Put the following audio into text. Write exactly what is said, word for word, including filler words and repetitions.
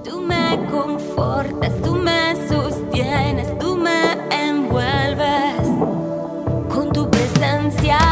Tú me confortas, tú me sostienes, tú me envuelves con tu presencia.